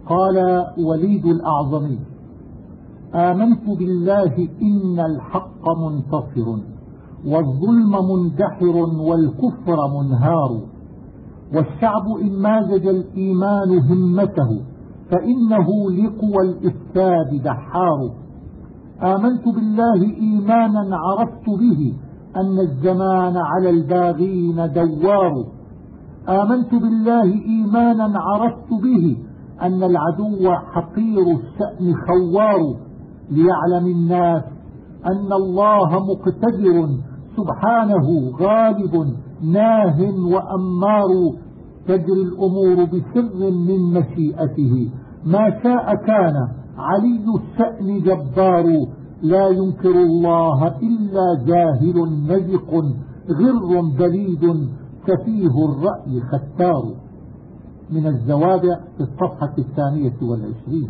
قال وليد الأعظمي: آمنت بالله إن الحق منتصر والظلم مندحر والكفر منهار، والشعب إن مازج الإيمان همته فإنه لقوى الإفساد دحار. آمنت بالله إيمانا عرفت به أن الزمان على الباغين دوار. آمنت بالله إيمانا عرفت به أن العدو حقير الشأن خوار. ليعلم الناس أن الله مقتدر سبحانه غالب ناه وأمار. تجري الأمور بسر من مشيئته ما شاء كان علي الشأن جبار. لا ينكر الله إلا جاهل نزق غر بليد سفيه الرأي ختار. من الزوابع في الصفحة 22.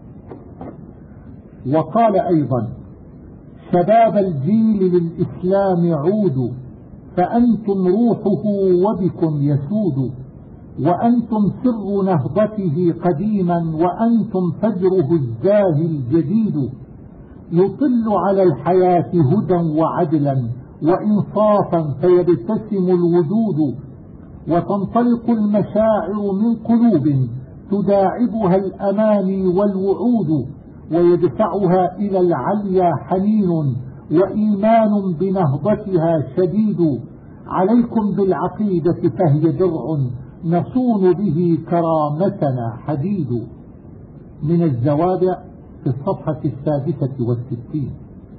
وقال أيضا: شباب الجيل للإسلام عودوا فأنتم روحه وبكم يسود، وأنتم سر نهضته قديما وأنتم فجره الزاهي الجديد. يطل على الحياة هدى وعدلا وإنصافا فيبتسم الوجود، وتنطلق المشاعر من قلوب تداعبها الأماني والوعود، ويدفعها إلى العليا حنين وإيمان بنهضتها شديد. عليكم بالعقيدة فهي درع نصون به كرامتنا حديد. من الزوابع في الصفحة 66.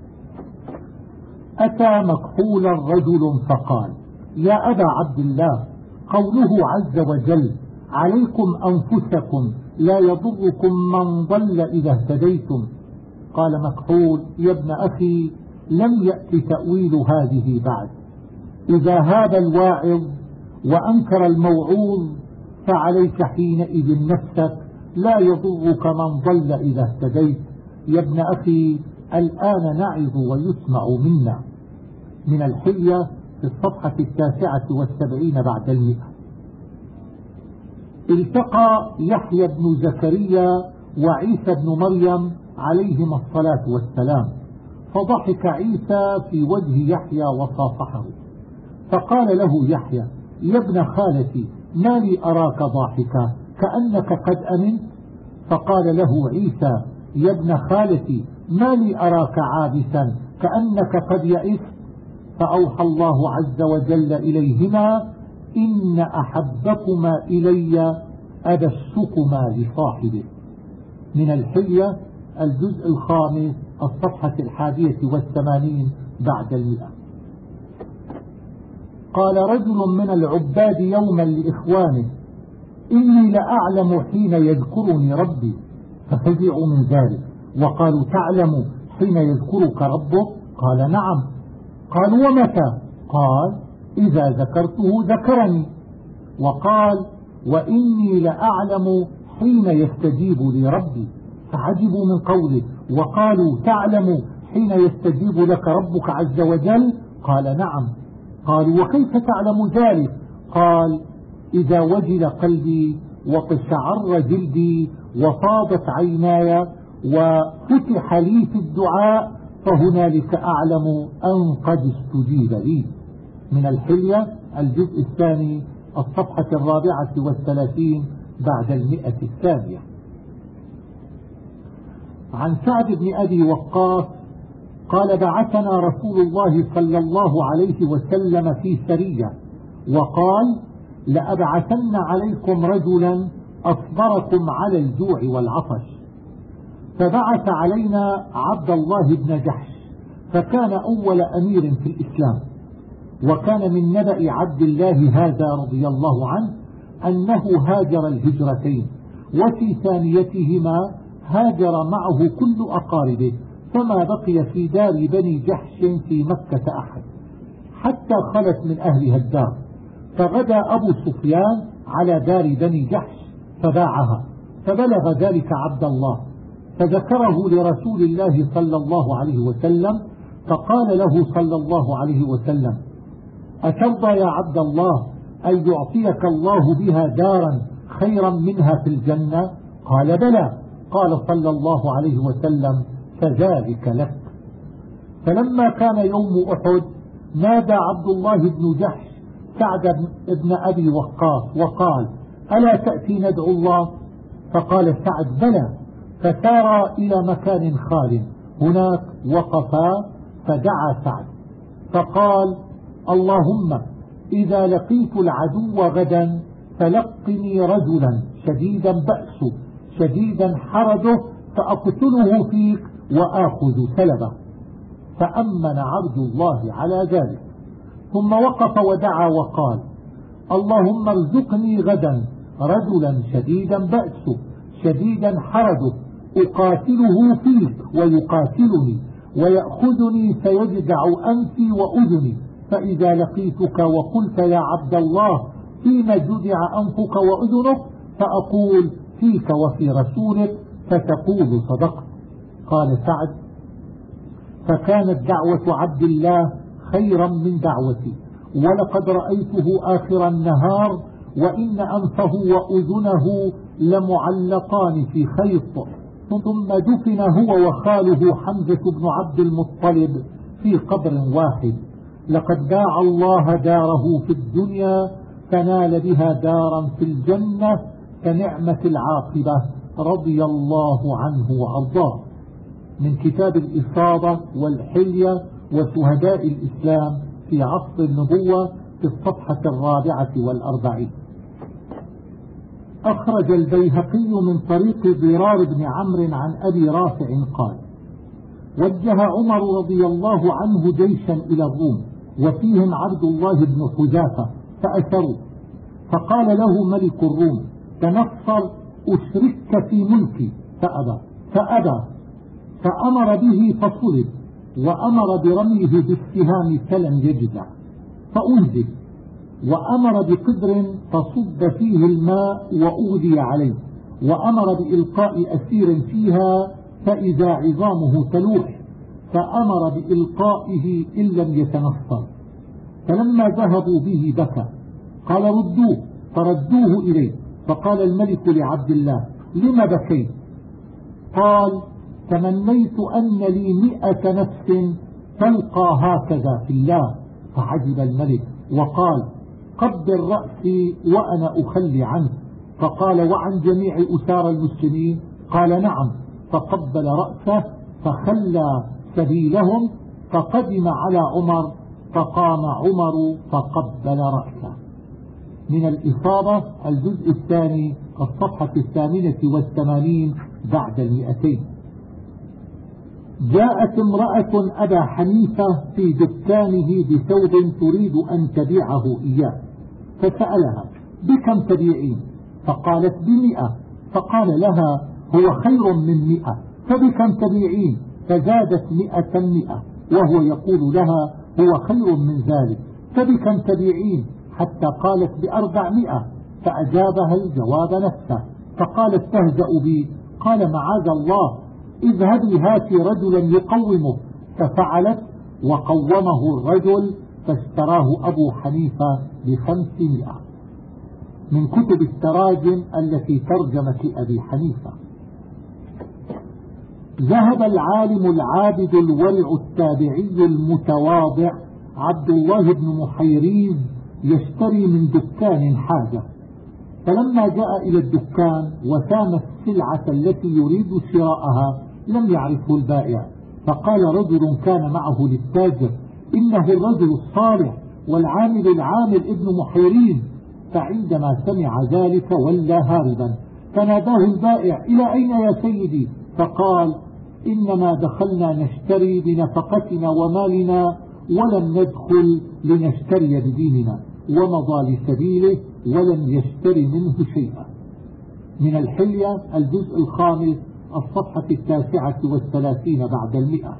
أتى مكحولا رجل فقال: يا أبا عبد الله، قوله عز وجل: عليكم أنفسكم لا يضركم من ضل إذا اهتديتم. قال مكحول: يا ابن أخي، لم يأتي تأويل هذه بعد. إذا هاب الواعظ وأنكر الموعوظ فعليك حينئذ نفسك، لا يضرك من ضل إذا اهتديت. يا ابن أخي، الآن نعظ ويسمع منا. من الحلية في الصفحة 79 بعد 100. التقى يحيى بن زكريا وعيسى بن مريم عليهما الصلاة والسلام، فضحك عيسى في وجه يحيى وصافحه، فقال له يحيى: يا ابن خالتي، ما لي أراك ضاحكا كأنك قد أمنت؟ فقال له عيسى: يا ابن خالتي، ما لي أراك عابسا كأنك قد يئست؟ فأوحى الله عز وجل إليهما: إن أحبكما إلي أدسكما لصاحبه. من الحلية الجزء 5 الصفحة 81 بعد 100. قال رجل من العباد يوما لإخوانه: إني لأعلم حين يذكرني ربي، ففزعوا من ذلك وقالوا: تعلم حين يذكرك ربك؟ قال: نعم. قالوا: ومتى؟ قال: إذا ذكرته ذكرني. وقال: وإني لأعلم حين يستجيب لي ربي، فعجبوا من قوله وقالوا: تعلم حين يستجيب لك ربك عز وجل؟ قال: نعم. قالوا: وكيف تعلم ذلك؟ قال: إذا وجل قلبي وقشعر جلدي وفاضت عيناي وفتح لي في الدعاء فهنالك أعلم أن قد استجيب لي. من الحلية الجزء 2 الصفحة 34 بعد 100. عن سعد بن أبي وقاص قال: بعثنا رسول الله صلى الله عليه وسلم في سرية، وقال: لأبعثن عليكم رجلا أصبركم على الجوع والعطش. فبعث علينا عبد الله بن جحش، فكان أول أمير في الإسلام. وكان من نبأ عبد الله هذا رضي الله عنه أنه هاجر الهجرتين، وفي ثانيتهما هاجر معه كل أقاربه، فما بقي في دار بني جحش في مكة أحد حتى خلت من أهلها الدار. فغدا أبو سفيان على دار بني جحش فباعها، فبلغ ذلك عبد الله فذكره لرسول الله صلى الله عليه وسلم، فقال له صلى الله عليه وسلم: أترضى يا عبد الله أن يعطيك الله بها دارا خيرا منها في الجنة؟ قال بلى. قال صلى الله عليه وسلم فذلك لك. فلما كان يوم أحد نادى عبد الله بن جحش سعد بن أبي وقاص وقال ألا تأتي ندعو الله؟ فقال سعد بلى. فسار إلى مكان خال، هناك وقفا فدعا سعد فقال اللهم إذا لقيت العدو غدا فلقني رجلا شديدا بأسه شديدا حرجه فأقتله فيك وآخذ سلبه. فأمن عبد الله على ذلك، ثم وقف ودعا وقال اللهم ارزقني غدا رجلا شديدا بأسه شديدا حرجه أقاتله فيك ويقاتلني ويأخذني فيجدع أنفي وأذني، فإذا لقيتك وقلت يا عبد الله فيما جدع أنفك وأذنك فأقول فيك وفي رسولك فتقول صدقت. قال سعد فكانت دعوة عبد الله خيرا من دعوتي، ولقد رأيته آخر النهار وإن أنفه وأذنه لمعلقان في خيط، ثم دفن هو وخاله حمزة بن عبد المطلب في قبر واحد. لقد باع الله داره في الدنيا فنال بها دارا في الجنة فنعمة العاقبة رضي الله عنه وأرضاه. من كتاب الإصابة والحلية وشهداء الإسلام في عصر النبوة في الصفحة 44. أخرج البيهقي من طريق ضرار بن عمرو عن أبي رافع قال وجه عمر رضي الله عنه جيشا إلى الروم وفيهم عبد الله بن حذافة فأسروا، فقال له ملك الروم تنصر أشركك في ملكي فأبى فأمر به فصلب، وأمر برميه بالسهام فلم يجزع فأنزل، وأمر بقدر فصب فيه الماء وأغذي عليه، وأمر بإلقاء أسير فيها فإذا عظامه تلوح، فأمر بإلقائه إن لم يتنصر. فلما ذهبوا به بكى، قال ردوه، فردوه إليه، فقال الملك لعبد الله لم بكيت؟ قال تمنيت أن لي 100 نفس تلقى هكذا في الله. فعجب الملك وقال قبل رأسي وأنا أخلي عنه. فقال وعن جميع أسار المسلمين؟ قال نعم. فقبل رأسه فخلى سبيلهم، فقدم على عمر فقام عمر فقبل رأسه. من الإصابة الجزء الثاني الصفحة 88 بعد 200. جاءت امرأة أبا حنيفة في دكانه بثوب تريد أن تبيعه إياه، فسألها بكم تبيعين؟ فقالت ب100. فقال لها هو خير من 100، فبكم تبيعين؟ فزادت 100، وهو يقول لها هو خير من ذلك، فبكم تبيعين؟ حتى قالت ب400، فأجابها الجواب نفسه. فقالت تهزأ بي؟ قال معاذ الله، اذهبي هاتي رجلا يقومه. ففعلت وقومه الرجل فاشتراه أبو حنيفة ب500. من كتب التراجم التي ترجمت لأبي حنيفة. ذهب العالم العابد الورع التابعي المتواضع عبد الله بن محيريز يشتري من دكان حاجة، فلما جاء إلى الدكان وسام السلعة التي يريد شراءها لم يعرفه البائع، فقال رجل كان معه للتاجر إنه الرجل الصالح والعامل العامل ابن محيريز. فعندما سمع ذلك ولى هاربا، فناداه البائع إلى أين يا سيدي؟ فقال إنما دخلنا نشتري بنفقتنا ومالنا ولم ندخل لنشتري بديننا، ومضى لسبيله ولم يشتري منه شيئا. من الحلية الجزء الخامس الصفحة 39 بعد 100.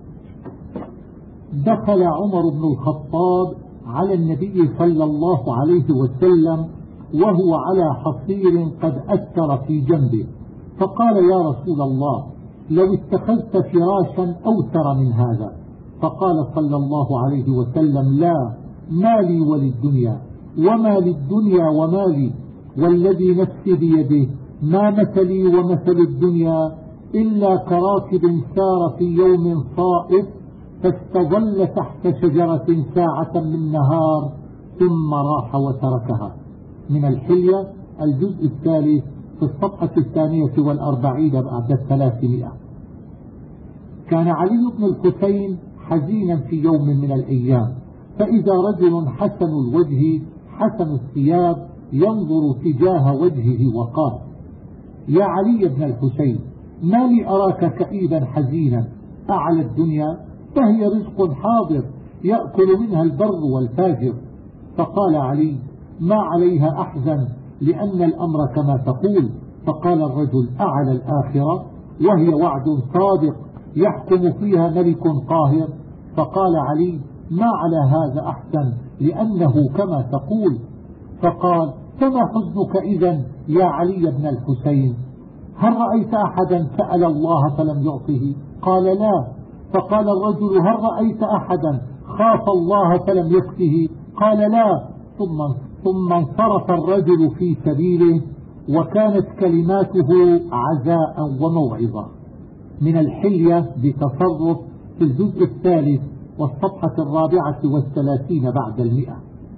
دخل عمر بن الخطاب على النبي صلى الله عليه وسلم وهو على حصير قد أثر في جنبه، فقال يا رسول الله لو اتخذت فراشا أوثر من هذا. فقال صلى الله عليه وسلم لا، مالي وللدنيا، وما للدنيا ومالي، والذي نفسي بيده ما مثلي ومثل الدنيا إلا كراكب سار في يوم صائف فاستظل تحت شجرة ساعة من نهار ثم راح وتركها. من الحلية الجزء الثالث في الصفحة 42 بعد 300. كان علي بن الحسين حزينا في يوم من الأيام، فإذا رجل حسن الوجه حسن الثياب ينظر تجاه وجهه وقال: يا علي بن الحسين، ما لي أراك كئيبا حزينا؟ أعلى الدنيا فهي رزق حاضر يأكل منها البر والفاجر. فقال علي: ما عليها أحزن لأن الأمر كما تقول. فقال الرجل: أعلى الآخرة وهي وعد صادق يحكم فيها ملك قاهر. فقال علي: ما على هذا أحسن لأنه كما تقول. فقال: فما حزنك إذن يا علي بن الحسين؟ هل رأيت أحدا سأل الله فلم يعطه؟ قال: لا. فقال الرجل: هل رأيت أحدا خاف الله فلم يكفه؟ قال: لا. ثم انصرف الرجل في سبيله، وكانت كلماته عزاء وموعظة. من الحلية بتصرف في الجزء الثالث والصفحة 34 بعد 100.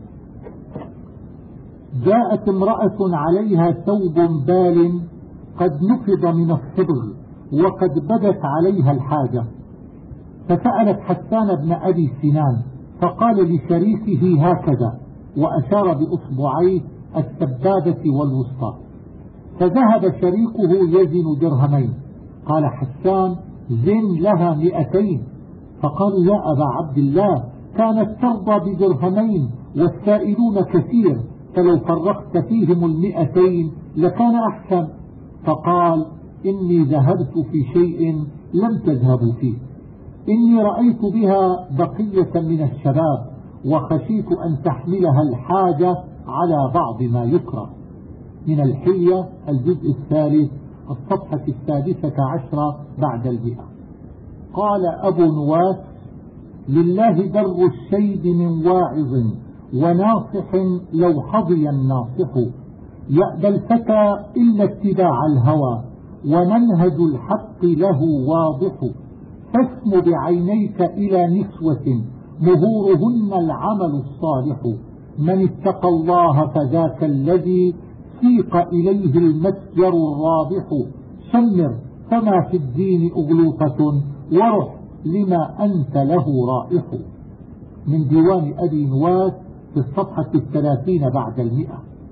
جاءت امرأة عليها ثوب بال قد نفض من الصبغ وقد بدت عليها الحاجة، فسألت حسان بن أبي سنان فقال لشريكه هكذا، وأشار بأصبعيه السبابة والوسطى. فذهب شريكه يزن درهمين. قال حسان: زن لها 200. فقالوا: يا أبا عبد الله، كانت ترضى بدرهمين والسائلون كثير، فلو فرقت فيهم 200 لكان أحسن. فقال: إني ذهبت في شيء لم تذهبوا فيه، إني رأيت بها بقية من الشباب وخشيت أن تحملها الحاجة على بعض ما يكره. من الحلية الجزء الثالث الصفحة 16 بعد 100. قال أبو نواس: لله در الشيب من واعظ وناصح لو حظي الناصح، يأبى الفتى إلا اتباع الهوى ومنهج الحق له واضح، فاسم بعينيك إلى نسوة مهورهن العمل الصالح، من اتقى الله فذاك الذي سيق إليه المتجر الرابح، شمر فما في الدين أغلوطة ورح لما أنت له رائح. من ديوان أبي نواس في الصفحة 30 بعد 100.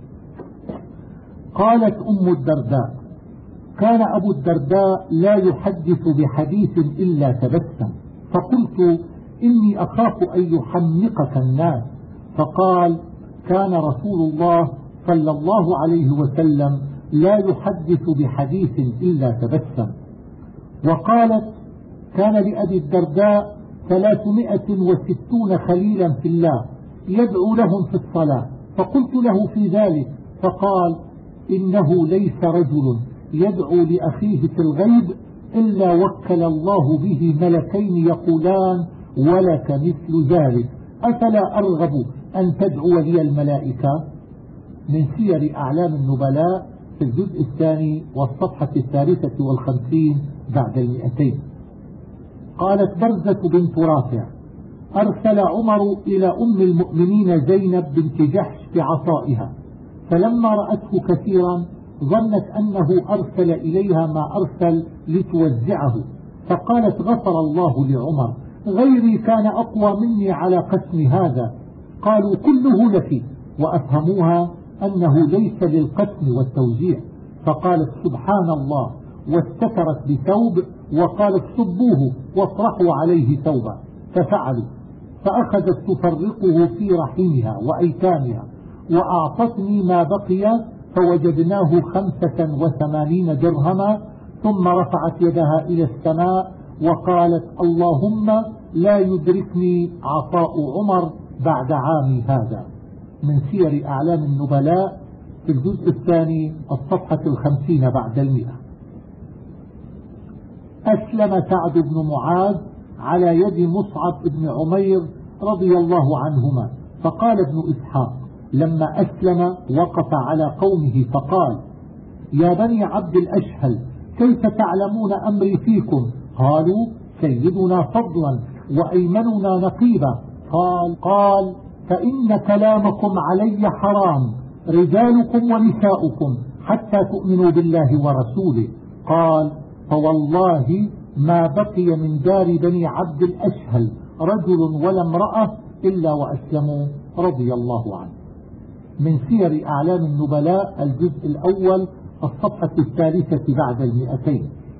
قالت أم الدرداء: كان أبو الدرداء لا يحدث بحديث إلا تبسم، فقلت: إني أخاف أن يحمقك الناس. فقال: كان رسول الله صلى الله عليه وسلم لا يحدث بحديث إلا تبسم. وقالت: كان لأبي الدرداء 360 خليلا في الله يدعو لهم في الصلاة. فقلت له في ذلك، فقال: إنه ليس رجل يدعو لأخيه في الغيب إلا وكل الله به ملكين يقولان: ولك مثل ذلك، أفلا أرغب أن تدعو لي الملائكة. من سير أعلام النبلاء في الجزء الثاني والصفحة 53 بعد 200. قالت برزة بنت رافع: أرسل عمر إلى أم المؤمنين زينب بنت جحش بعصائها، فلما رأته كثيرا ظنت أنه أرسل إليها ما أرسل لتوزعه، فقالت: غفر الله لعمر، غيري كان أقوى مني على قسم هذا. قالوا: كله لك، وأفهموها أنه ليس للقسم والتوزيع. فقالت: سبحان الله، واستترت بثوب وقالت: صبوه واطرحوا عليه ثوبا. ففعلوا، فأخذت تفرقه في رحمها وأيتامها، وأعطتني ما بقي فوجدناه 85 درهما. ثم رفعت يدها إلى السماء وقالت: اللهم لا يدركني عطاء عمر بعد عامي هذا. من سير أعلام النبلاء في الجزء الثاني الصفحة 50 بعد 100. أسلم سعد بن معاذ على يد مصعب بن عمير رضي الله عنهما. فقال ابن إسحاق: لما أسلم وقف على قومه فقال: يا بني عبد الأشهل كيف تعلمون أمري فيكم؟ قالوا سيدنا فضلا وأيمننا نقيبا. قال فإن كلامكم علي حرام، رجالكم ونساؤكم، حتى تؤمنوا بالله ورسوله. قال فوالله ما بقي من دار بني عبد الأشهل رجل ولا امرأة إلا وأسلموا رضي الله عنه. من سير أعلام النبلاء الجزء الأول الصفحة 3 بعد 200.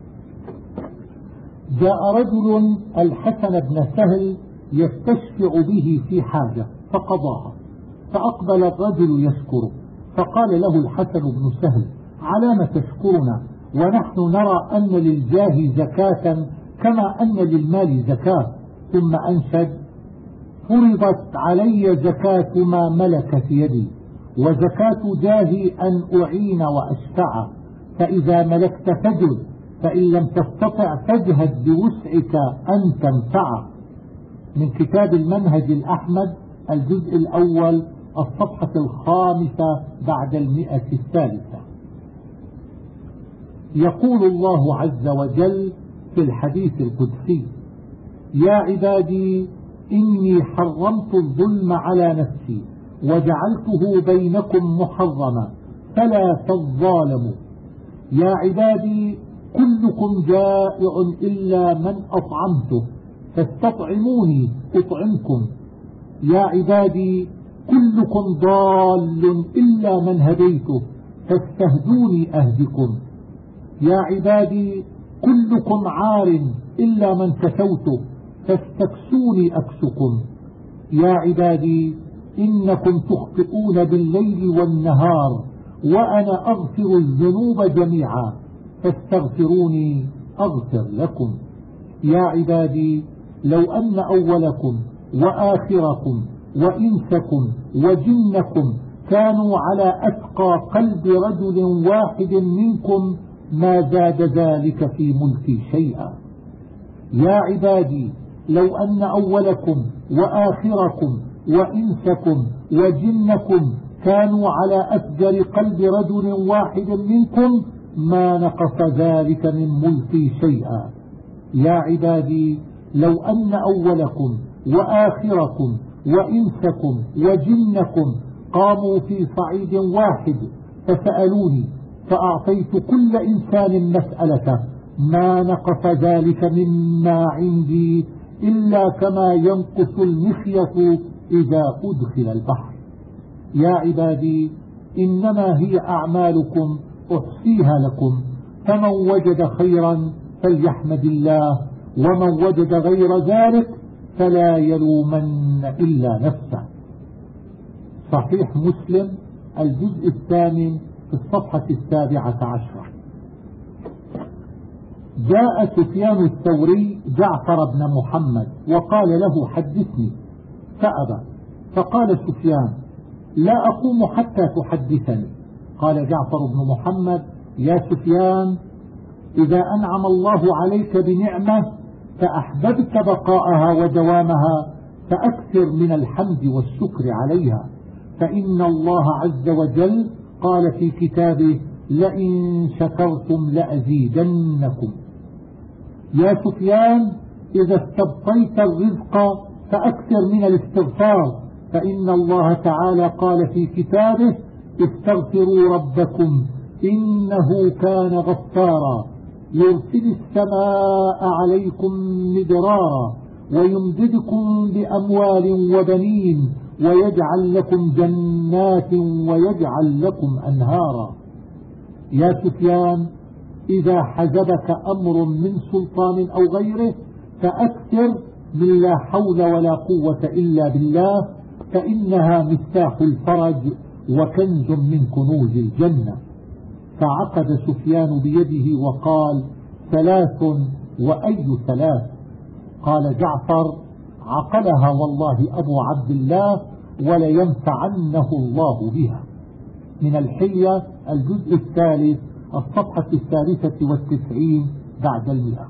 جاء رجل الحسن بن سهل يستشفع به في حاجة فقضاها، فأقبل الرجل يشكره، فقال له الحسن بن سهل على ما تشكرنا ونحن نرى أن للجاه زكاة كما أن للمال زكاة. ثم أنشد فرضت علي زكاة ما ملكت يدي، وزكاة جاهي أن أعين وأشفع، فإذا ملكت فجد، فإن لم تستطع فاجهد بوسعك أن تنفع. من كتاب المنهج الأحمد الجزء الأول الصفحة 5 بعد 100. يقول الله عز وجل في الحديث القدسي يا عبادي إني حرمت الظلم على نفسي وجعلته بينكم محرما فلا تظالموا. يا عبادي كلكم جائع إلا من أطعمته فاستطعموني أطعمكم. يا عبادي كلكم ضال إلا من هديته فاستهدوني أهدكم. يا عبادي كلكم عار إلا من كسوته فاستكسوني أكسكم. يا عبادي إنكم تخطئون بالليل والنهار وأنا أغفر الذنوب جميعا فاستغفروني أغفر لكم. يا عبادي لو أن أولكم وآخركم وإنسكم وجنكم كانوا على أتقى قلب رجل واحد منكم ما زاد ذلك في ملكي شيئا. يا عبادي لو أن أولكم وآخركم وإنسكم وجنكم كانوا على أفجر قلب رجل واحد منكم ما نقص ذلك من ملكي شيئا. يا عبادي لو أن أولكم وآخركم وإنسكم وجنكم قاموا في صعيد واحد فسألوني فأعطيت كل إنسان مسألته ما نقص ذلك مما عندي إلا كما ينقص المخيط إذا أدخل البحر. يا عبادي إنما هي أعمالكم أحصيها لكم، فمن وجد خيرا فليحمد الله، ومن وجد غير ذلك فلا يلومن إلا نفسه. صحيح مسلم الجزء 8 في الصفحة 17. جاء سفيان الثوري جعفر بن محمد وقال له حدثني فأبى، فقال سفيان لا أقوم حتى تحدثني. قال جعفر بن محمد يا سفيان إذا أنعم الله عليك بنعمة فأحببت بقاءها ودوامها فأكثر من الحمد والشكر عليها، فإن الله عز وجل قال في كتابه لئن شكرتم لأزيدنكم. يا سفيان إذا استبقيت الرزق فأكثر من الاستغفار، فإن الله تعالى قال في كتابه استغفروا ربكم إنه كان غفارا يرسل السماء عليكم مدرارا ويمددكم بأموال وبنين ويجعل لكم جنات ويجعل لكم أنهارا. يا سفيان إذا حجبك أمر من سلطان أو غيره فأكثر من لا حول ولا قوة إلا بالله، فإنها مفتاح الفرج وكنز من كنوز الجنة. فعقد سفيان بيده وقال 3 وأي 3؟ قال جعفر عقلها والله أبو عبد الله ولينفعنه الله بها. من الحلية الجزء 3 الصفحة 93 بعد 100.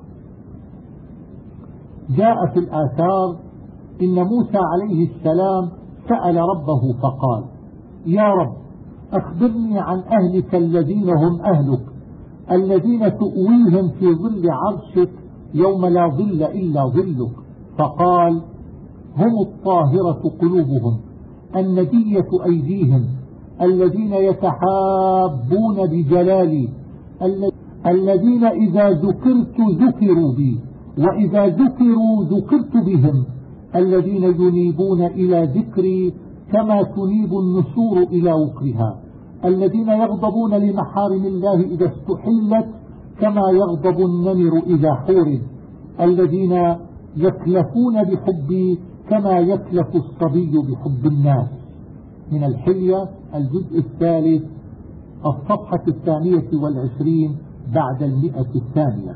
جاء في الآثار إن موسى عليه السلام سأل ربه فقال يا رب أخبرني عن أهلك الذين هم أهلك الذين تؤويهم في ظل عرشك يوم لا ظل إلا ظلك. فقال: هم الطاهرة قلوبهم الندية أيديهم الذين يتحابون بجلالي الذين إذا ذكرت ذكروا بي وإذا ذكروا ذكرت بهم الذين ينيبون إلى ذكري كما تنيب النسور إلى وقرها الذين يغضبون لمحارم الله إذا استحلت كما يغضب النمر إذا حورد الذين يكلفون بحبي كما يكلف الصبي بحب الناس. من الحلية الجزء الثالث الصفحة 22 بعد 100.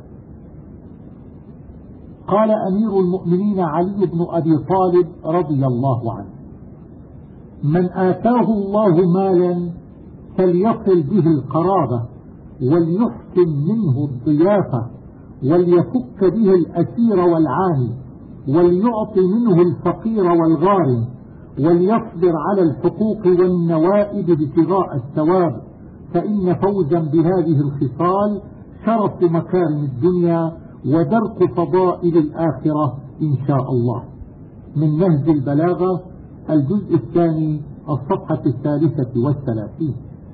قال أمير المؤمنين علي بن أبي طالب رضي الله عنه: من آتاه الله مالا فليصل به القرابة وليحسن منه الضيافة وليفك به الأسير والعاني وليعطي منه الفقير والغارم وليصبر على الحقوق والنوائب ابتغاء الثواب فإن فوزا بهذه الخصال شرف مكارم الدنيا ودرك فضائل الآخرة إن شاء الله. من نهج البلاغة الجزء الثاني الصفحة 33.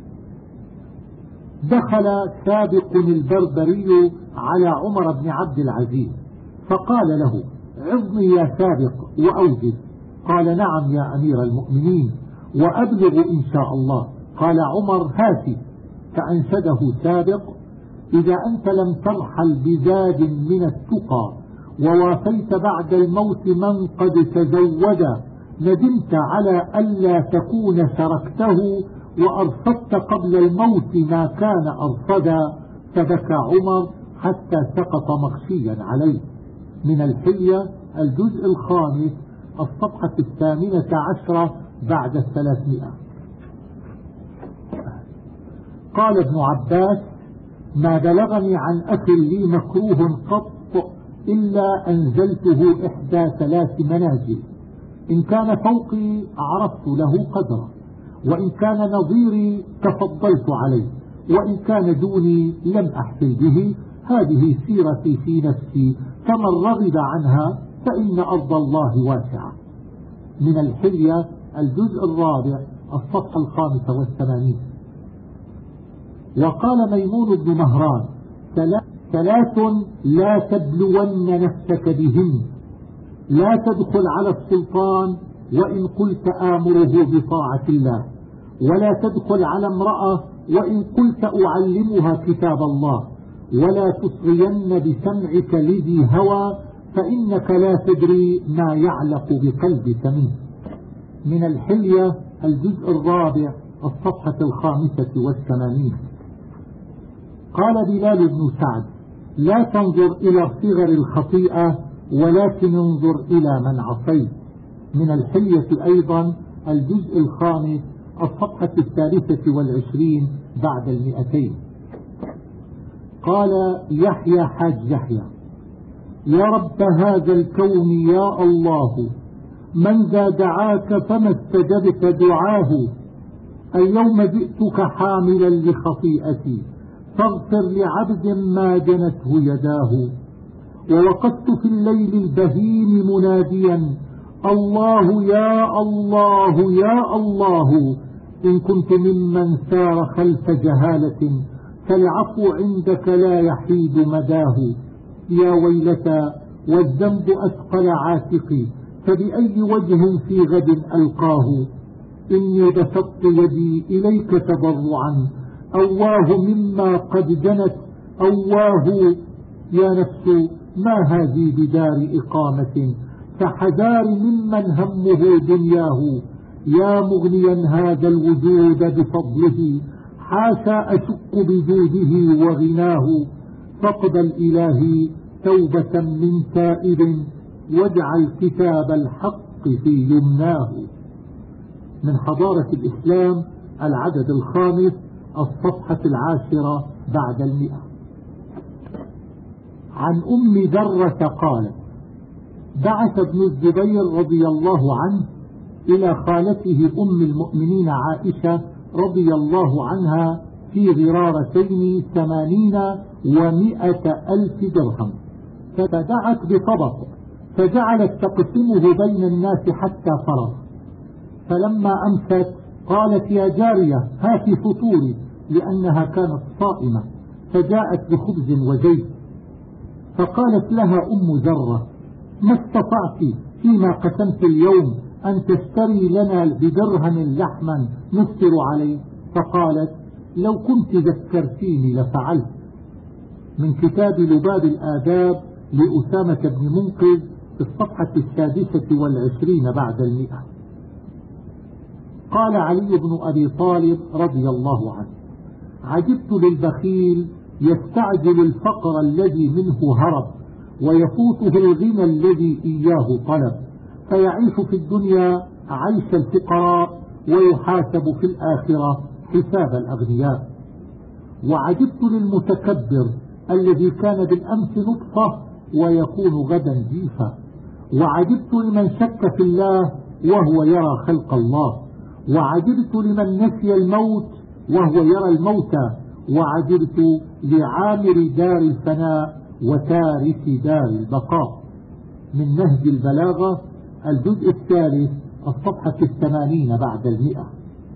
دخل سابق البربري على عمر بن عبد العزيز فقال له: عظني يا سابق وأوجز. قال: نعم يا أمير المؤمنين وأبلغ إن شاء الله. قال عمر: هاتي. فأنشده سابق: إذا أنت لم ترحل بزاد من التقى ووافيت بعد الموت من قد تزود ندمت على ألا تكون شركته وأرصدت قبل الموت ما كان أرصدا. فبكى عمر حتى سقط مغشيا عليه. من الحلية الجزء الخامس الصفحة 18 بعد 300. قال ابن عباس: ما بلغني عن أخ لي مكروه قط إلا أنزلته إحدى 3 منازل، إن كان فوقي عرفت له قدره، وإن كان نظيري تفضلت عليه، وإن كان دوني لم أحفل به. هذه سيرتي في نفسي، فمن رغب عنها فإن أرض الله واسعة. من الحلية الجزء الرابع الصفحة 85. وقال ميمون بن مهران: 3 لا تبلون نفسك بهن: لا تدخل على السلطان وإن قلت آمره بطاعة الله، ولا تدخل على امرأة وإن قلت أعلمها كتاب الله، ولا تصغين بسمعك لذي هوى فإنك لا تدري ما يعلق بقلبك منه. من الحلية الجزء الرابع الصفحة 85. قال بلال بن سعد: لا تنظر إلى صغر الخطيئة ولكن انظر إلى من عصيت. من الحلية أيضا الجزء الخامس الصفحة 23 بعد 200. قال يحيى حاج يحيى: يا رب هذا الكون يا الله، من ذا دعاك فما استجبت دعاه، اليوم جئتك حاملا لخطيئتي فاغفر لعبد ما جنته يداه. ووقفت في الليل البهيم مناديا: الله يا الله يا الله، إن كنت ممن سار خلف جهالة فالعفو عندك لا يحيد مداه. يا ويلتى والذنب أثقل عاتقي، فبأي وجه في غد ألقاه. إني بسطت يدي إليك تضرعا، أواه مما قد جنت أواه. يا نفس ما هذه بدار إقامة، فحذار ممن همه دنياه. يا مغنيا هذا الوجود بفضله، حاشا أشك بجوده وغناه. فاقبل إلهي توبة من تائب، واجعل كتاب الحق في يمناه. من حضارة الإسلام العدد الخامس الصفحة 10 بعد 100. عن أم ذرة قالت: بعث ابن الزبير رضي الله عنه إلى خالته أم المؤمنين عائشة رضي الله عنها في غرارتين 80 و100 ألف درهم، فدعت بطبق فجعلت تقسمه بين الناس حتى فرغ. فلما أمست قالت يا جارية هاتي فطوري، لأنها كانت صائمة، فجاءت بخبز وزيت. فقالت لها أم زرة ما استطعت فيما قسمت اليوم أن تشتري لنا بدرهم لحما نفطر عليه؟ فقالت لو كنت ذكرتيني لفعلت. من كتاب لباب الآداب لأسامة بن منقذ في الصفحة 26 بعد 100. قال علي بن أبي طالب رضي الله عنه عجبت للبخيل يستعجل الفقر الذي منه هرب، ويفوته الغنى الذي إياه طلب، فيعيش في الدنيا عيش الفقراء ويحاسب في الآخرة حساب الأغنياء. وعجبت للمتكبر الذي كان بالأمس نطفة ويكون غدا جيفا. وعجبت لمن شك في الله وهو يرى خلق الله. وعجبت لمن نسي الموت وهو يرى الموتى. وعجبت لعامر دار الفناء وتارث دار البقاء. من نهج البلاغة الجزء الثالث الصفحة 80 بعد 100.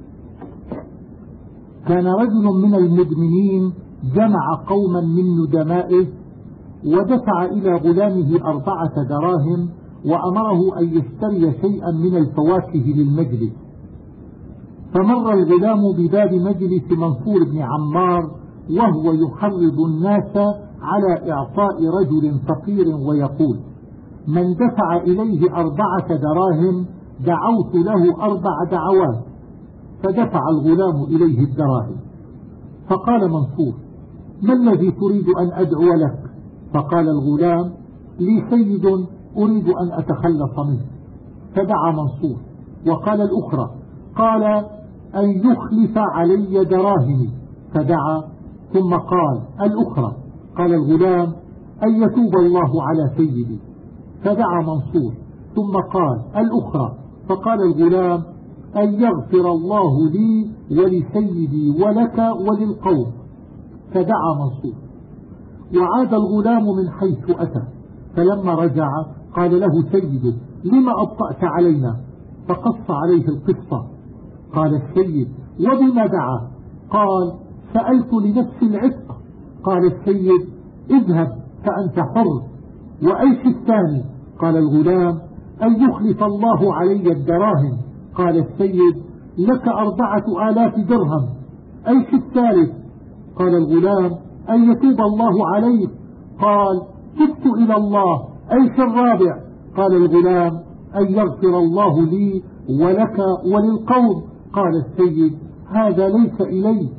كان رجل من المدمنين جمع قوما من ندمائه ودفع إلى غلامه 4 دراهم وأمره أن يشتري شيئا من الفواكه للمجلس. فمر الغلام بباب مجلس منصور بن عمار وهو يحرض الناس على إعطاء رجل فقير ويقول من دفع إليه 4 دراهم دعوت له 4 دعوات. فدفع الغلام إليه الدراهم. فقال منصور ما الذي تريد أن أدعو لك؟ فقال الغلام لي سيد أريد أن أتخلص منه. فدعا منصور. وقال الأخرى قال أن يخلف علي دراهمي. فدعا. ثم قال الأخرى قال الغلام أن يتوب الله على سيدي. فدعا منصور. ثم قال الأخرى. فقال الغلام أن يغفر الله لي ولسيدي ولك وللقوم. فدعا منصور. وعاد الغلام من حيث أتى. فلما رجع قال له سيده لما أبطأت علينا؟ فقص عليه القصة. قال السيد وبما دعا؟ قال سألت لنفسي العتق. قال السيد اذهب فأنت حر. وأيش الثاني؟ قال الغلام أن يخلف الله علي الدراهم. قال السيد لك 4000 درهم. أيش الثالث؟ قال الغلام أن يتوب الله عليك. قال تبت إلى الله. أيش الرابع؟ قال الغلام أن يغفر الله لي ولك وللقوم. قال السيد هذا ليس إلي.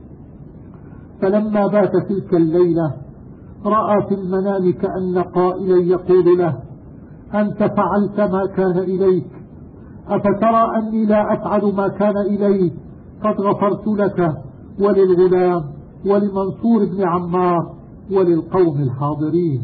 فلما بات تلك الليلة رأى في المنام كأن قائلا يقول له أنت فعلت ما كان إليك، أفترى أني لا أفعل ما كان إليك؟ قد غفرت لك وللغلام ولمنصور بن عمار وللقوم الحاضرين.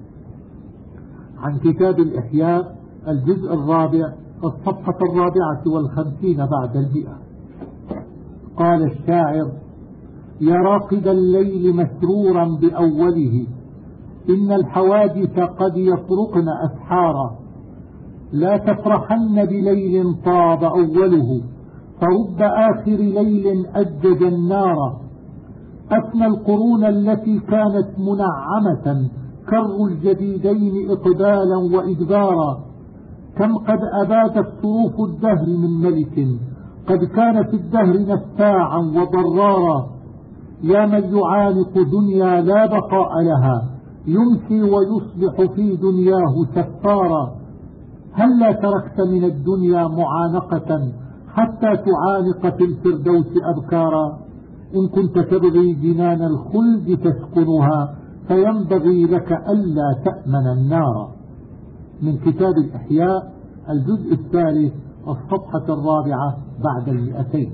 عن كتاب الإحياء الجزء 4 الصفحة 54 بعد 100. قال الشاعر يا راقد الليل مسرورا بأوله إن الحوادث قد يطرقن أسحارا. لا تفرحن بليل طاب أوله فرب آخر ليل أجج النار. أفنى القرون التي كانت منعمة كر الجديدين إقبالا وإدبارا. كم قد أبادت صروف الدهر من ملك قد كان في الدهر نفاعا وضرارا. يا من يعانق دنيا لا بقاء لها يمسي ويصبح في دنياه سفارا. هلا تركت من الدنيا معانقة حتى تعانق في الفردوس أبكارا. إن كنت تبغي جنان الخلد تسكنها فينبغي لك ألا تأمن النار. من كتاب الإحياء الجزء 3 الصفحة 4 بعد 200.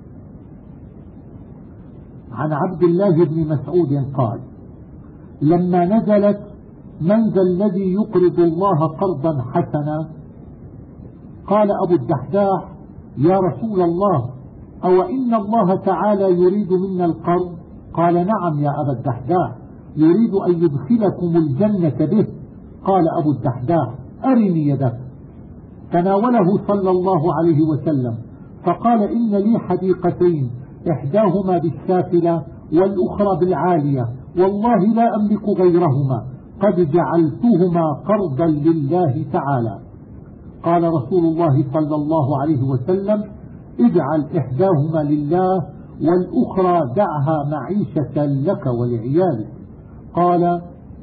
عن عبد الله بن مسعود قال لما نزلت من ذا الذي يقرض الله قرضا حسنا؟ قال أبو الدحداح يا رسول الله أو إن الله تعالى يريد منا القرض؟ قال نعم يا أبا الدحداح، يريد أن يدخلكم الجنة به. قال أبو الدحداح أرني يدك. تناوله صلى الله عليه وسلم فقال إن لي حديقتين، إحداهما بالسافلة والأخرى بالعالية، والله لا أملك غيرهما، قد جعلتهما قرضا لله تعالى. قال رسول الله صلى الله عليه وسلم اجعل إحداهما لله والأخرى دعها معيشة لك ولعيالك. قال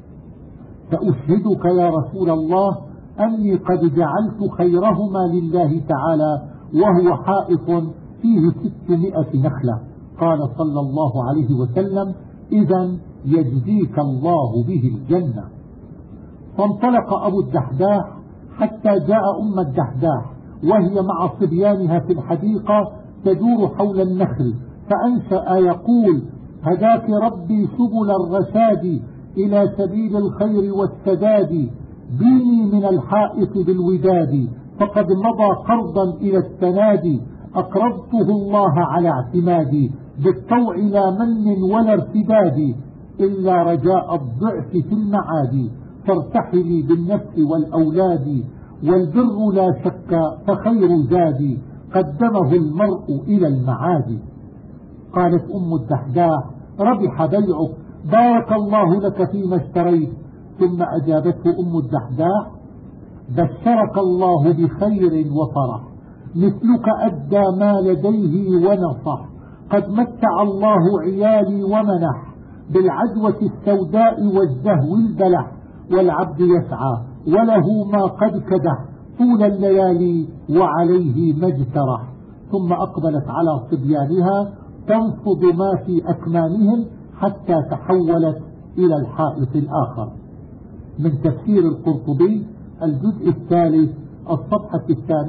فأشهدك يا رسول الله أني قد جعلت خيرهما لله تعالى وهو حائط فيه 600 نخلة. قال صلى الله عليه وسلم إذن يجزيك الله به الجنة. فانطلق أبو الدحداح حتى جاء أم الدحداح وهي مع صبيانها في الحديقة تدور حول النخل، فأنشأ يقول هداك ربي سبل الرشاد إلى سبيل الخير والسداد، بيني من الحائط بالوداد، فقد مضى قرضا إلى التنادي، أقرضته الله على اعتمادي، بالطوع لا من ولا ارتداد، إلا رجاء الضعف في المعاد، فارتحلي بالنفس والأولاد، والبر لا شك فخير زادي، قدمه المرء إلى المعاد. قالت أم الدحداح ربح بيعك، بارك الله لك فيما اشتريت. ثم أجابته أم الدحداح بشرك الله بخير وفرح، مثلك أدى ما لديه ونصح، قد متع الله عيالي ومنح، بالعدوة السوداء والزهو البلح، والعبد يسعى وله ما قد كدح، طول الليالي وعليه ما اجترح. ثم أقبلت على صبيانها تنفض ما في أكمامهم حتى تحولت إلى الحائط الآخر. من تفسير القرطبي الجزء الثالث الصفحة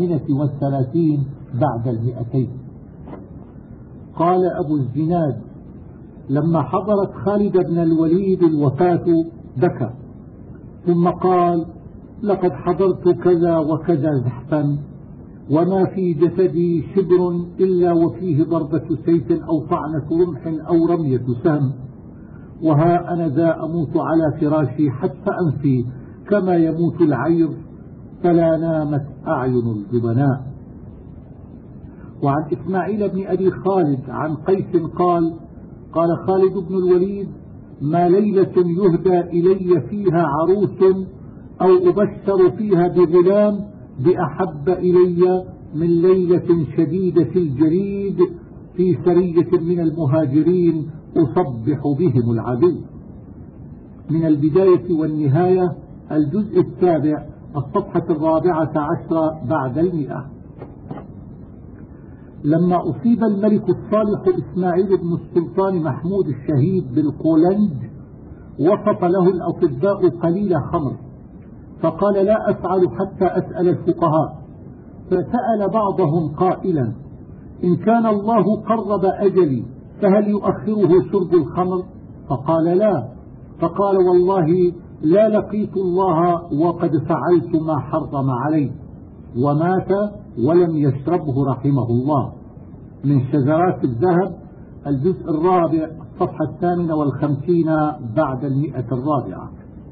38 بعد 200. قال أبو الزناد لما حضرت خالد بن الوليد الوفاة بكى، ثم قال لقد حضرت كذا وكذا زحفا، وما في جسدي شبر إلا وفيه ضربة سيف أو طعنة رمح أو رمية سهم، وها أنا ذا أموت على فراشي حتى أنفي كما يموت العير، فلا نامت أعين الجبناء. وعن إسماعيل بن أبي خالد عن قيس قال قال خالد بن الوليد ما ليلة يهدى إلي فيها عروس أو أبشر فيها بغلام بأحب إلي من ليلة شديدة الجريد في سرية من المهاجرين أصبح بهم العدو. من البداية والنهاية الجزء السابع الصفحة 14 بعد 100. لما أصيب الملك الصالح إسماعيل بن السلطان محمود الشهيد بالقولنج وسط له الأطباء قليل خمر، فقال لا أفعل حتى أسأل الفقهاء. فسأل بعضهم قائلا إن كان الله قرب أجلي فهل يؤخره شرب الخمر؟ فقال لا. فقال والله لا لقيت الله وقد فعلت ما حرم عليه، ومات ولم يشربه رحمه الله. من شذرات الذهب الجزء الرابع الصفحة 58 بعد 100.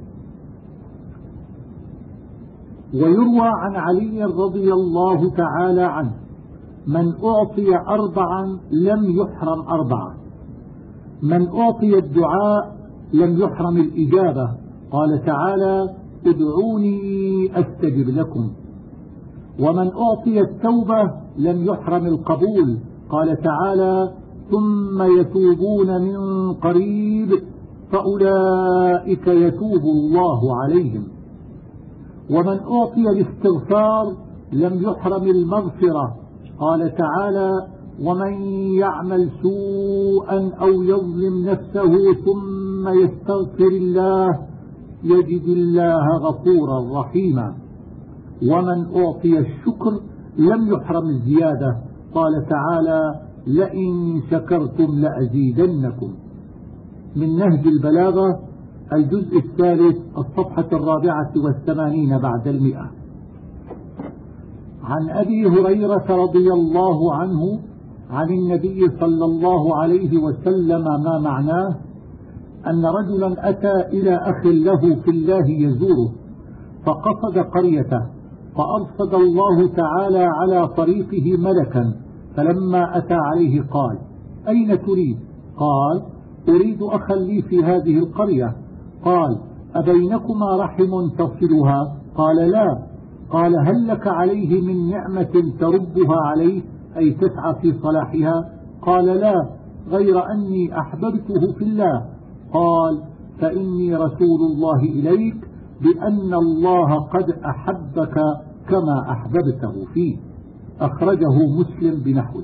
ويروى عن علي رضي الله تعالى عنه من أعطي 4 لم يحرم 4، من أعطي الدعاء لم يحرم الإجابة، قال تعالى ادعوني أستجب لكم، ومن أعطي التوبة لم يحرم القبول، قال تعالى ثم يتوبون من قريب فأولئك يتوب الله عليهم، ومن أعطي الاستغفار لم يحرم المغفرة، قال تعالى ومن يعمل سوءا أو يظلم نفسه ثم يستغفر الله يجد الله غفورا رحيما، ومن أعطي الشكر لم يحرم الزيادة، قال تعالى لئن شكرتم لأزيدنكم. من نهج البلاغة الجزء الثالث الصفحة 84 بعد 100. عن أبي هريرة رضي الله عنه عن النبي صلى الله عليه وسلم ما معناه أن رجلا أتى إلى أخ له في الله يزوره فقصد قريته، فأرصد الله تعالى على طريقه ملكا، فلما أتى عليه قال: أين تريد؟ قال: أريد أخا لي في هذه القرية. قال: أبينكما رحم تصلها؟ قال: لا. قال: هل لك عليه من نعمة تردها عليه، أي تسعى في صلاحها؟ قال: لا، غير أني أحببته في الله. قال: فإني رسول الله إليك بأن الله قد أحبك كما أحببته فيه. أخرجه مسلم بنحوه.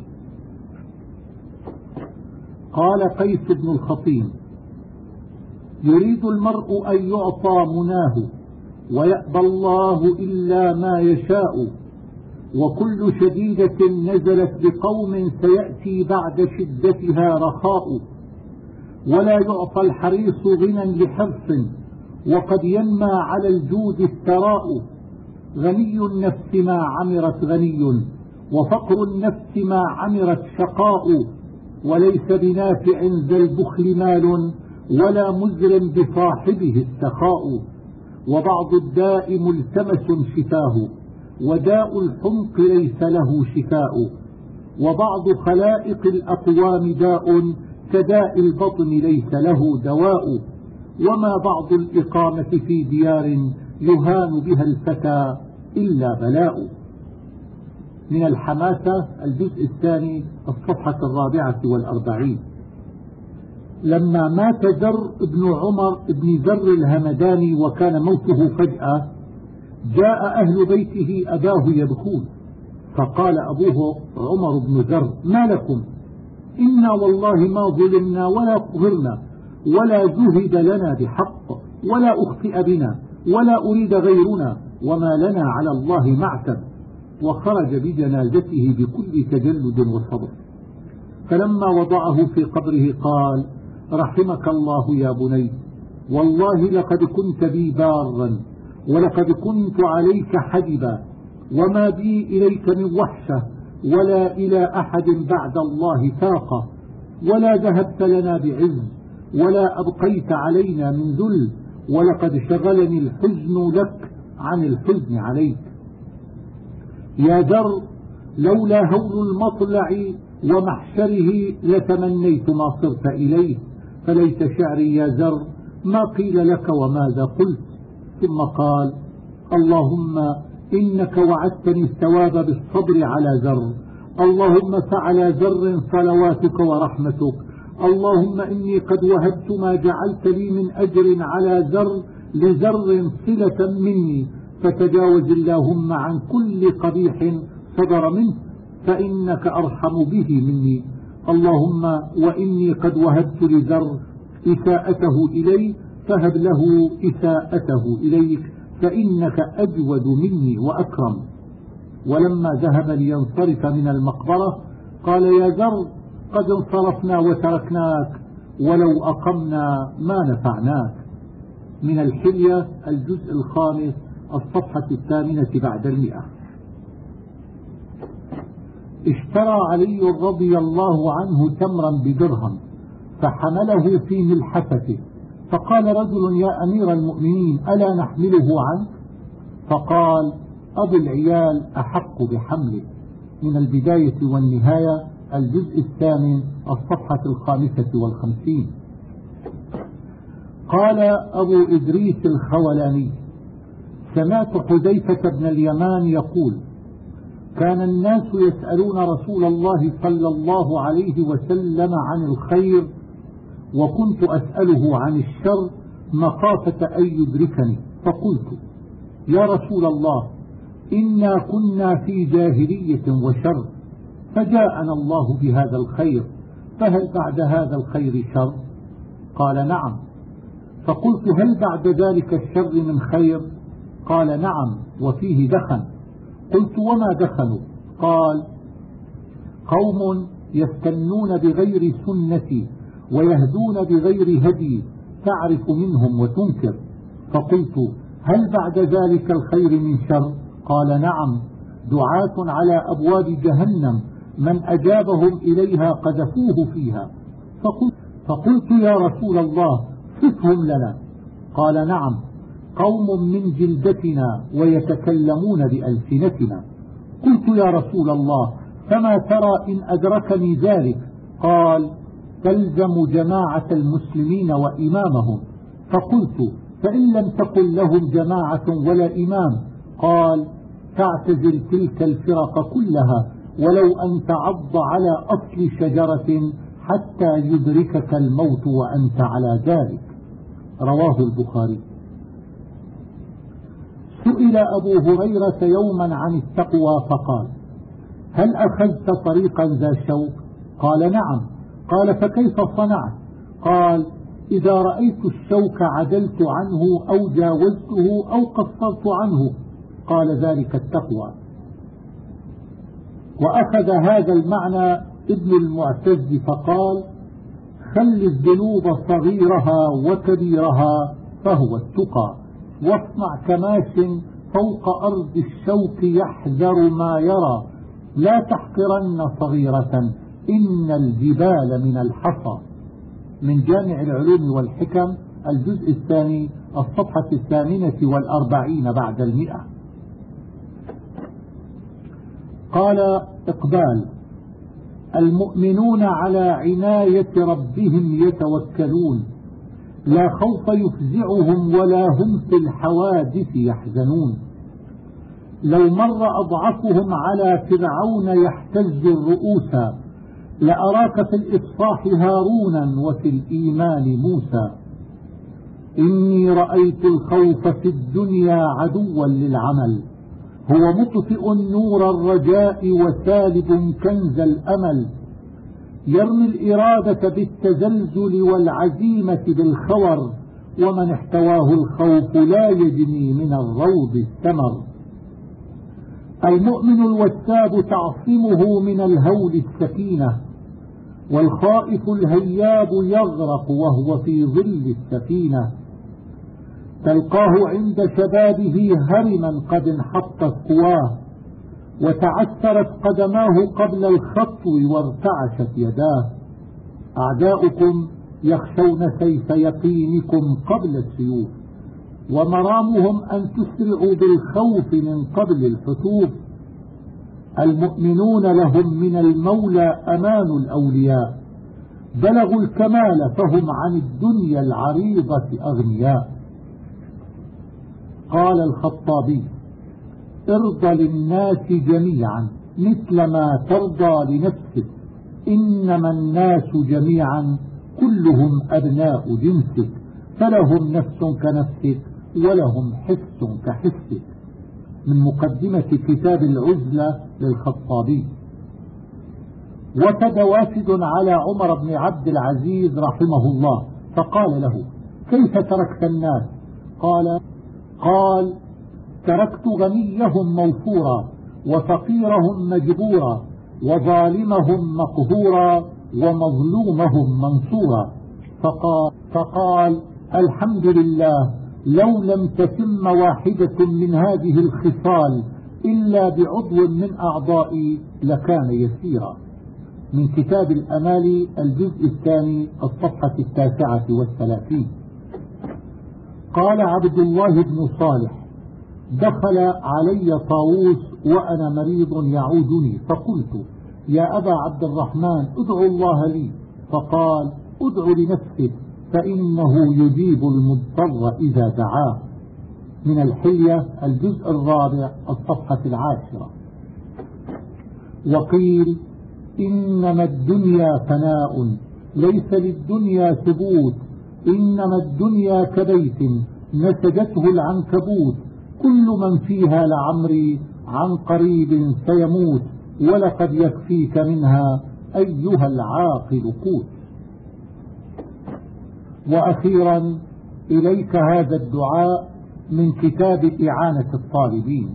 قال قيس بن الخطيم: يريد المرء أن يعطى مناه ويأبى الله إلا ما يشاء، وكل شديدة نزلت بقوم سيأتي بعد شدتها رخاء، ولا يعطى الحريص غنى لحرص، وقد ينمى على الجود الثراء. غني النفس ما عمرت غني، وفقر النفس ما عمرت شقاء، وليس بنافع ذا البخل مال، ولا مزر بصاحبه السخاء. وبعض الداء ملتمس شفاه، وداء الحمق ليس له شفاء. وبعض خلائق الأقوام داء، كداء البطن ليس له دواء. وما بعض الإقامة في ديار يهان بها الفتى إلا بلاء. من الحماسة، الجزء الثاني، الصفحة 44. لما مات زر بن عمر بن زر الهمداني وكان موته فجأة، جاء أهل بيته أباه يبكون، فقال أبوه عمر بن زر: ما لكم؟ إنا والله ما ظلمنا ولا قهرنا، ولا جهد لنا بحق، ولا أخطئ بنا، ولا أريد غيرنا، وما لنا على الله معتب. وخرج بجنازته بكل تجلد وصبر. فلما وضعه في قبره قال: رحمك الله يا بني، والله لقد كنت بي بارا، ولقد كنت عليك حجبا، وما بي إليك من وحشة، ولا إلى أحد بعد الله فاقة، ولا ذهبت لنا بعز، ولا أبقيت علينا من ذل، ولقد شغلني الحزن لك عن الحزن عليك. يا ذر، لولا هول المطلع ومحشره لتمنيت ما صرت إليه، فليت شعري يا ذر ما قيل لك وماذا قلت. ثم قال: اللهم إنك وعدتني الثواب بالصبر على ذر، اللهم فعلى ذر صلواتك ورحمتك، اللهم إني قد وهبت ما جعلت لي من أجر على ذر لذر صلة مني، فتجاوز اللهم عن كل قبيح صدر منه، فإنك أرحم به مني. اللهم وإني قد وهبت لذر إساءته إلي، فهب له إساءته إليك، فإنك أجود مني وأكرم. ولما ذهب لينصرف من المقبرة قال: يا ذر، قد انصرفنا وتركناك، ولو أقمنا ما نفعناك. من الحلية، الجزء 5، الصفحة 8 بعد 100. اشترى علي رضي الله عنه تمرا بدرهم، فحمله في ملحفته، فقال رجل: يا أمير المؤمنين، ألا نحمله عنك؟ فقال: أبو العيال أحق بحمله. من البداية والنهاية، الجزء 8، الصفحة 55. قال أبو إدريس الخولاني: سمعت حذيفة بن اليمان يقول: كان الناس يسألون رسول الله صلى الله عليه وسلم عن الخير، وكنت أسأله عن الشر مخافة أن يدركني، فقلت: يا رسول الله، إنا كنا في جاهلية وشر، فجاءنا الله بهذا الخير، فهل بعد هذا الخير شر؟ قال: نعم. فقلت: هل بعد ذلك الشر من خير؟ قال: نعم، وفيه دخن. قلت: وما دخنوا؟ قال: قوم يستنون بغير سنتي ويهدون بغير هدي، تعرف منهم وتنكر. فقلت: هل بعد ذلك الخير من شر؟ قال: نعم، دعاة على أبواب جهنم من أجابهم إليها قذفوه فيها. فقلت يا رسول الله صفهم لنا. قال نعم، قوم من جلدتنا ويتكلمون بألسنتنا. قلت يا رسول الله فما ترى إن أدركني ذلك؟ قال تلزم جماعة المسلمين وإمامهم. فقلت فإن لم تكن لهم جماعة ولا إمام؟ قال تعتزل تلك الفرق كلها ولو أن تعض على أصل شجرة حتى يدركك الموت وأنت على ذلك. رواه البخاري. سئل أبو هريرة يوما عن التقوى فقال هل أخذت طريقا ذا شوك؟ قال نعم. قال فكيف صنعت؟ قال إذا رأيت الشوك عدلت عنه أو جاوزته أو قصرت عنه. قال ذلك التقوى. وأخذ هذا المعنى ابن المعتز فقال خل الذنوب صغيرها وكبيرها فهو التقى، واصنع كماش فوق أرض الشوك يحذر ما يرى، لا تحقرن صغيرة إن الجبال من الحصى. من جامع العلوم والحكم الجزء الثاني الصفحة 48 بعد 100. قال إقبال المؤمنون على عناية ربهم يتوكلون، لا خوف يفزعهم ولا هم في الحوادث يحزنون. لو مر أضعفهم على فرعون يحتز الرؤوس، لأراك في الإصفاح هارونا وفي الإيمان موسى. إني رأيت الخوف في الدنيا عدوا للعمل، هو مطفئ نور الرجاء وسالب كنز الأمل. يرمي الإرادة بالتزلزل والعزيمة بالخور، ومن احتواه الخوف لا يجني من الروض الثمر. المؤمن الوساب تعصمه من الهول السكينة، والخائف الهياب يغرق وهو في ظل السفينة. تلقاه عند شبابه هرما قد انحطت قواه، وتعثرت قدماه قبل الخطو وارتعشت يداه. أعداؤكم يخشون سيف يقينكم قبل السيوف، ومرامهم أن تسرعوا بالخوف من قبل الحتوف. المؤمنون لهم من المولى أمان الأولياء، بلغوا الكمال فهم عن الدنيا العريضة أغنياء. قال الخطابي ارضى للناس جميعا مثل ما ترضى لنفسك، إنما الناس جميعا كلهم أبناء جنسك، فلهم نفس كنفسك ولهم حس كحسك. من مقدمة كتاب العزلة للخطابي. وفد وافد على عمر بن عبد العزيز رحمه الله فقال له كيف تركت الناس؟ قال تركت غنيهم موفورا وفقيرهم مجبورا وظالمهم مقهورا ومظلومهم منصورا. فقال الحمد لله، لو لم تتم واحدة من هذه الخصال إلا بعضو من أعضائي لكان يسيرا. من كتاب الأمال الجزء الثاني الصفحة 39. قال عبد الله بن صالح دخل علي طاووس وأنا مريض يعودني، فقلت يا أبا عبد الرحمن ادعو الله لي، فقال ادعو لنفسك فإنه يجيب المضطر إذا دعاه. من الحلية الجزء الرابع الصفحة 10. وقيل إنما الدنيا فناء ليس للدنيا ثبوت، إنما الدنيا كبيت نسجته العنكبوت، كل من فيها لعمري عن قريب سيموت، ولقد يكفيك منها أيها العاقل قوت. وأخيرا إليك هذا الدعاء من كتاب إعانة الطالبين.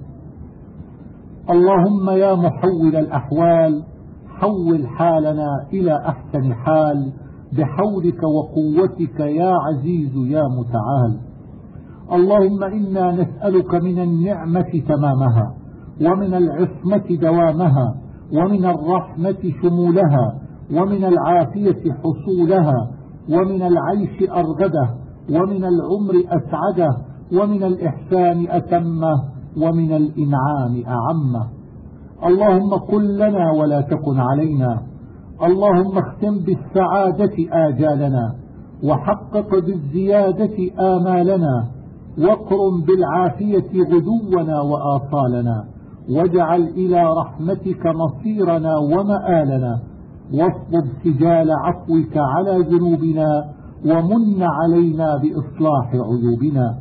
اللهم يا محول الأحوال حول حالنا إلى أحسن حال بحولك وقوتك يا عزيز يا متعال. اللهم إنا نسألك من النعمة تمامها ومن العصمة دوامها ومن الرحمة شمولها، ومن العافية حصولها، ومن العيش أرغده، ومن العمر أسعده، ومن الإحسان أتمه، ومن الإنعام أعمه. اللهم كن لنا ولا تكن علينا، اللهم اختم بالسعادة آجالنا، وحقق بالزيادة آمالنا، واقرم بالعافية غدونا وآصالنا، واجعل إلى رحمتك مصيرنا ومآلنا، واصبب سجال عفوك على ذنوبنا، ومن علينا بإصلاح عيوبنا.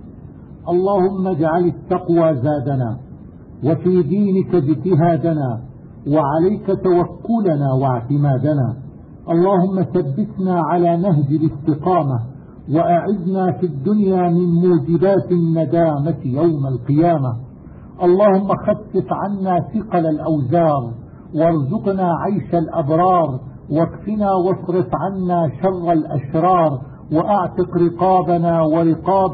اللهم اجعل التقوى زادنا، وفي دينك اجتهادنا، وعليك توكلنا واعتمادنا. اللهم ثبتنا على نهج الاستقامة، وأعذنا في الدنيا من موجبات الندامة يوم القيامة. اللهم خفف عنا ثقل الأوزار، وارزقنا عيش الأبرار، واكفنا واصرف عنا شر الأشرار، وأعتق رقابنا ورقاب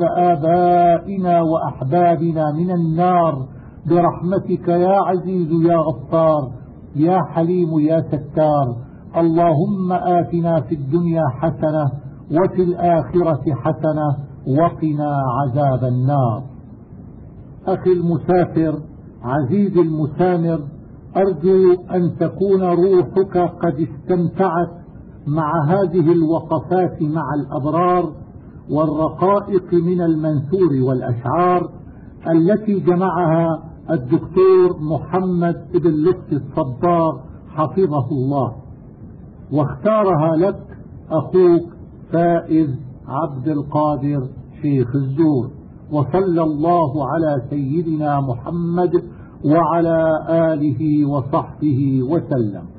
آبائنا وأحبابنا من النار برحمتك يا عزيز يا غفار يا حليم يا ستار. اللهم آتنا في الدنيا حسنة، وفي الآخرة حسنة، وقنا عذاب النار. أخي المسافر عزيزي المسامر، أرجو أن تكون روحك قد استمتعت مع هذه الوقفات مع الأبرار والرقائق من المنثور والأشعار التي جمعها الدكتور محمد بن لطفي الصباغ حفظه الله، واختارها لك أخوك فائز عبد القادر شيخ الزور. وصلى الله على سيدنا محمد وعلى آله وصحبه وسلم.